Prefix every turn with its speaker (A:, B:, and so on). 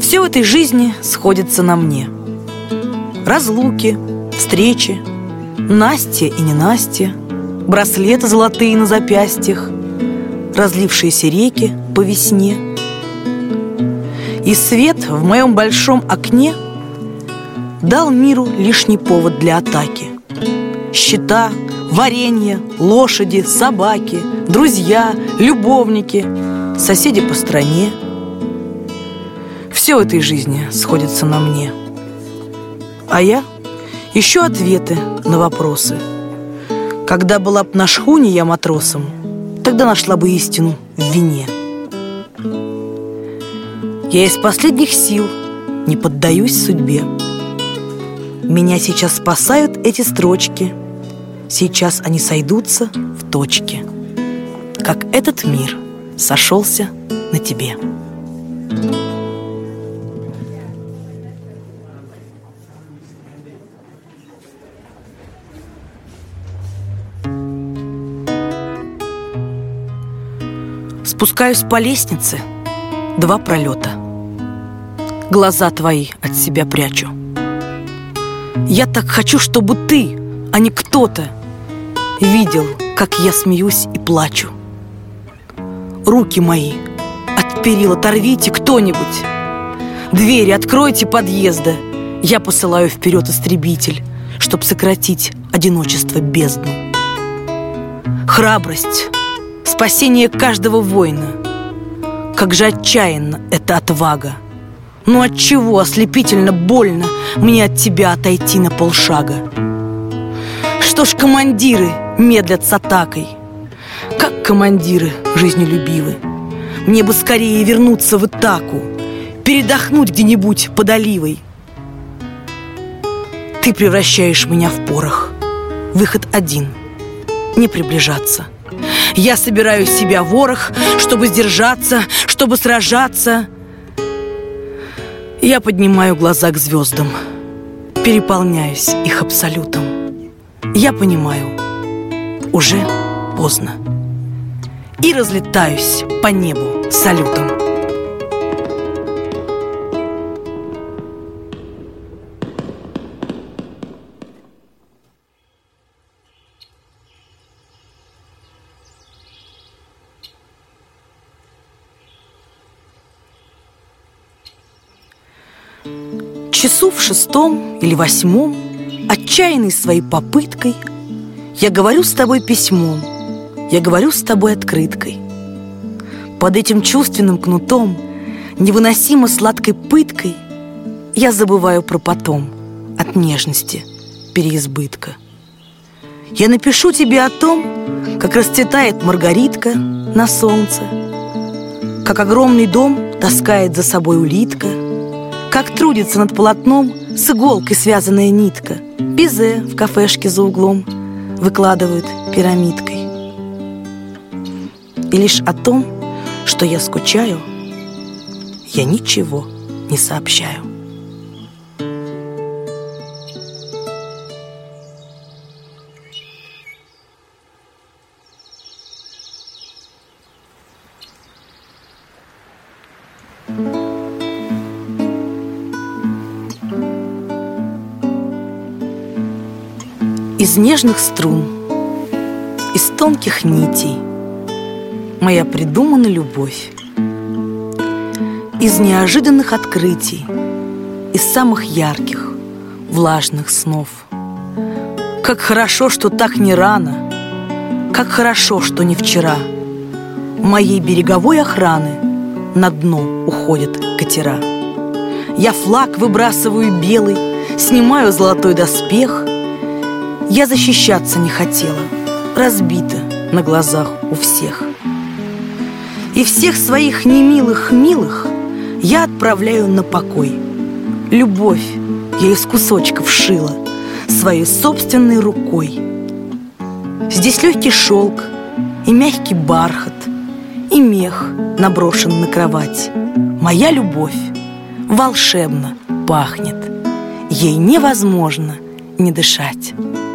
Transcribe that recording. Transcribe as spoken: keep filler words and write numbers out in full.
A: Все в этой жизни сходится на мне. Разлуки, встречи, Настя и ненастья, браслеты золотые на запястьях, разлившиеся реки по весне. И свет в моем большом окне дал миру лишний повод для атаки. Счета, варенье, лошади, собаки, друзья, любовники, соседи по стране. Все в этой жизни сходится на мне. А я ищу ответы на вопросы. Когда была б на шхуне я матросом, тогда нашла бы истину в вине. Я из последних сил не поддаюсь судьбе. Меня сейчас спасают эти строчки. Сейчас они сойдутся в точке, как этот мир сошелся на тебе. Спускаюсь по лестнице, два пролета. Глаза твои от себя прячу. Я так хочу, чтобы ты, а не кто-то, видел, как я смеюсь и плачу. Руки мои от перил оторвите кто-нибудь. Двери откройте подъезда. Я посылаю вперед истребитель, чтоб сократить одиночество бездну. Храбрость, спасение каждого воина. Как же отчаянна эта отвага. Ну отчего ослепительно больно мне от тебя отойти на полшага? Что ж командиры медлят с атакой? Как командиры жизнелюбивы. Мне бы скорее вернуться в Итаку, передохнуть где-нибудь под оливой. Ты превращаешь меня в порох. Выход один — не приближаться. Я собираю в себя ворох, чтобы сдержаться, чтобы сражаться. Я поднимаю глаза к звездам, переполняюсь их абсолютом. Я понимаю, уже поздно. И разлетаюсь по небу салютом. Часу в шестом или восьмом, отчаянный своей попыткой, я говорю с тобой письмом, я говорю с тобой открыткой. Под этим чувственным кнутом, невыносимо сладкой пыткой, я забываю про потом от нежности переизбытка. Я напишу тебе о том, как расцветает маргаритка на солнце, как огромный дом таскает за собой улитка, как трудится над полотном с иголкой связанная нитка. Безе в кафешке за углом выкладывают пирамидкой. И лишь о том, что я скучаю, я ничего не сообщаю. Из нежных струн, из тонких нитей моя придумана любовь. Из неожиданных открытий, из самых ярких, влажных снов. Как хорошо, что так не рано, как хорошо, что не вчера. Моей береговой охраны на дно уходят катера. Я флаг выбрасываю белый, снимаю золотой доспех. Я защищаться не хотела, разбита на глазах у всех. И всех своих немилых милых я отправляю на покой. Любовь я из кусочков шила своей собственной рукой. Здесь легкий шелк и мягкий бархат, и мех наброшен на кровать. Моя любовь волшебно пахнет, ей невозможно не дышать.